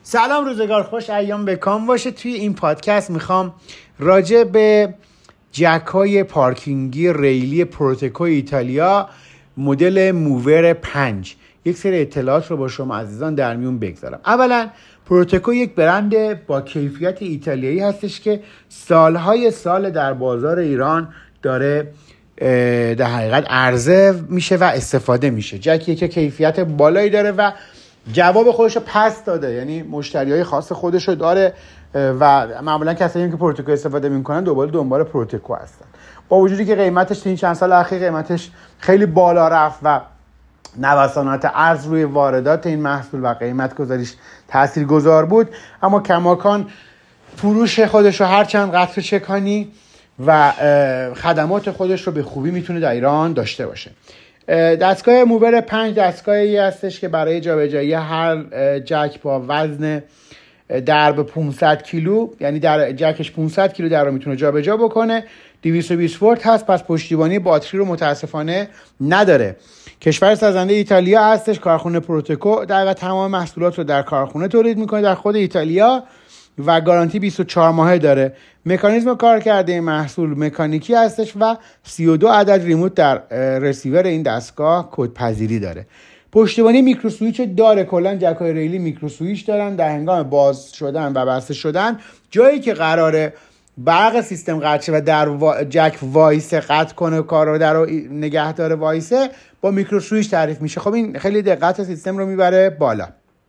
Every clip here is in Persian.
سلام، روزگار خوش، ایام بکام باشه. توی این پادکست میخوام راجع به جک‌های پارکینگی ریلی پروتکو ایتالیا مدل موور 5 یک سری اطلاعات رو با شما عزیزان در میون بگذارم. اولا پروتکو یک برند با کیفیت ایتالیایی هستش که سالهای سال در بازار ایران داره در حقیقت عرضه میشه و استفاده میشه. جکیه که کیفیت بالایی داره و جواب خودش رو پس داده، یعنی مشتریای خاص خودش رو داره و معمولا کسایی که پروتکو استفاده میکنن دنبال پروتکو هستن. با وجودی که قیمتش این چند سال اخیر قیمتش خیلی بالا رفت و نوسانات ارز روی واردات این محصول و قیمت گذاریش تاثیرگذار بود، اما کماکان فروش خودش رو هر چند قطر چکانی و خدمات خودش رو به خوبی میتونه در ایران داشته باشه. دستگاه موور 5 دستگاهی هستش که برای جابجایی هر جک با وزن درب 500 کیلو، یعنی در جکش 500 کیلو در رو میتونه جابجا بکنه. 220 ولت هست، پس پشتیبانی باتری رو متاسفانه نداره. کشور سازنده ایتالیا هستش. کارخونه پروتکو در تمام محصولات رو در کارخونه تولید میکنه در خود ایتالیا و گارانتی 24 ماهه داره. مکانیزم کار کرده این محصول مکانیکی هستش و 32 عدد ریموت در رسیور این دستگاه کدپذیری داره. پشتیبانی میکرو سویچ داره. کلا جک‌های ریلی میکرو سویچ دارن در هنگام باز شدن و بسته شدن. جایی که قراره برق سیستم قطع شه و در جک وایس قطع کنه کار رو در نگه داره وایسه، با میکرو سویچ تعریف میشه. خب این خیلی دقت سیستم رو میبره بالا.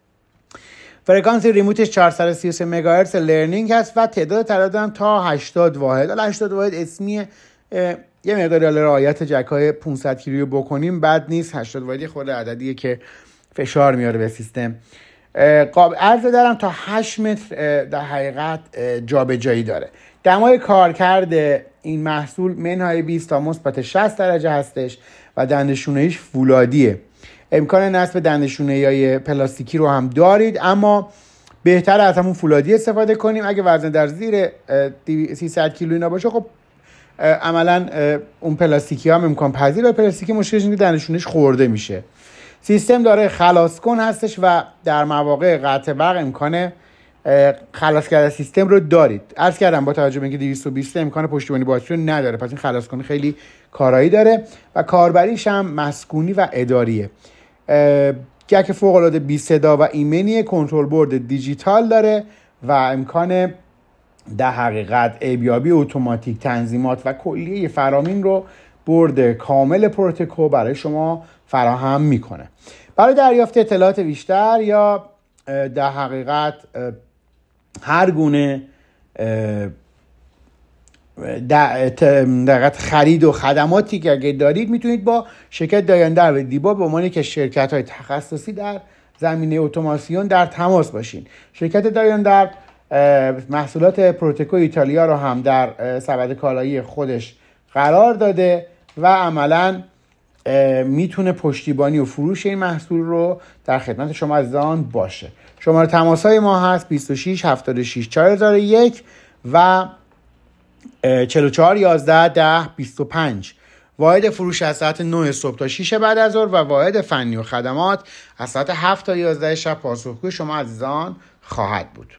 فرکانس ریموتش 433 مگاهرتز لرنینگ هست و تعداد تردد هم تا 80 واحد. حالا 80 واحد اسمیه، یه مقداری رعایت جک‌های 500 کیلویی بکنیم بد نیست. 80 واحدی خود عددیه که فشار میاره به سیستم. عرض دارم تا 8 متر در حقیقت جابجایی داره. دمای کارکرد این محصول منهای 20 تا مثبت 60 درجه هستش و دندشونه‌ایش فولادیه. امکان نصب دندشونه‌های پلاستیکی رو هم دارید، اما بهتر از همون فولادی استفاده کنیم. اگه وزن در زیر 300 کیلو اینا باشه، خب عملا اون پلاستیکی هم امکان پذیره. پلاستیکی مشکلش اینه که دندشونش خورده میشه. سیستم داره خلاص کن هستش و در مواقع قطع برق امکان خلاص کردن سیستم رو دارید. عرض کردم با توجه به اینکه 220 امکان پشتیبانی باتری رو نداره، پس این خلاص کن خیلی کارایی داره و کاربریش هم مسکونی و اداریه. جک فوق العاده بی صدا و ایمنی، کنترل بورد دیجیتال داره و امکان در حقیقت اربیابی اتوماتیک، تنظیمات و کلیه فرامین رو بورد کامل پروتکو برای شما فراهم میکنه. برای دریافت اطلاعات بیشتر یا در حقیقت هر گونه در خرید و خدماتی که اگه دارید میتونید با شرکت دایندر و دیبا به عنوان که شرکت های تخصصی در زمینه اتوماسیون در تماس باشین. شرکت دایندر محصولات پروتکو ایتالیا رو هم در سبد کالایی خودش قرار داده و عملاً میتونه پشتیبانی و فروش این محصول رو در خدمت شما عزیزان باشه. شماره تماس های ما هست 26 76 4001 و 44 11 10 25. واحد فروش از ساعت 9 صبح تا 6 بعد از ظهر و واحد فنی و خدمات از ساعت 7 تا 11 شب پاسخگوی شما عزیزان خواهد بود.